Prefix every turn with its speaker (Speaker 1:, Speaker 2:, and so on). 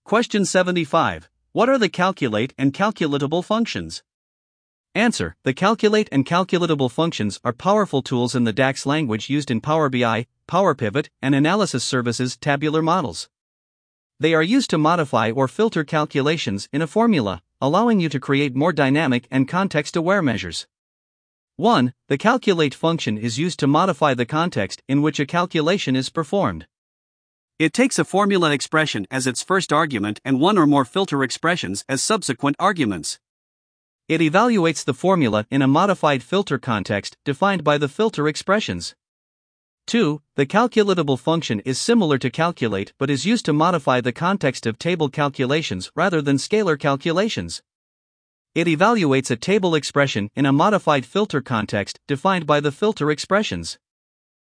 Speaker 1: Question 75. What are the calculate and calculatable functions? Answer. The calculate and calculatable functions are powerful tools in the DAX language used in Power BI, Power Pivot, and Analysis Services tabular models. They are used to modify or filter calculations in a formula, allowing you to create more dynamic and context-aware measures. 1. The calculate function is used to modify the context in which a calculation is performed. It takes a formula expression as its first argument and one or more filter expressions as subsequent arguments. It evaluates the formula in a modified filter context defined by the filter expressions. 2. The calculatable function is similar to calculate but is used to modify the context of table calculations rather than scalar calculations. It evaluates a table expression in a modified filter context defined by the filter expressions.